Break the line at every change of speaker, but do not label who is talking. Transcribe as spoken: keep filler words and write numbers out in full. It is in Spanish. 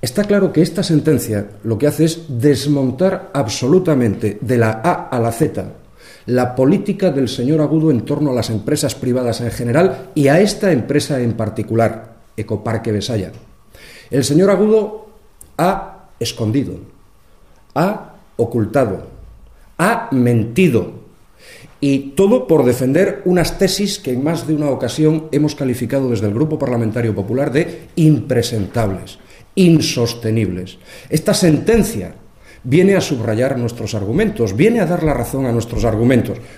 Está claro que esta sentencia lo que hace es desmontar absolutamente de la A a la Z la política del señor Agudo en torno a las empresas privadas en general y a esta empresa en particular, Ecoparque Besaya. El señor Agudo ha escondido, ha ocultado, ha mentido, y todo por defender unas tesis que en más de una ocasión hemos calificado desde el Grupo Parlamentario Popular de impresentables, insostenibles. Esta sentencia viene a subrayar nuestros argumentos, viene a dar la razón a nuestros argumentos.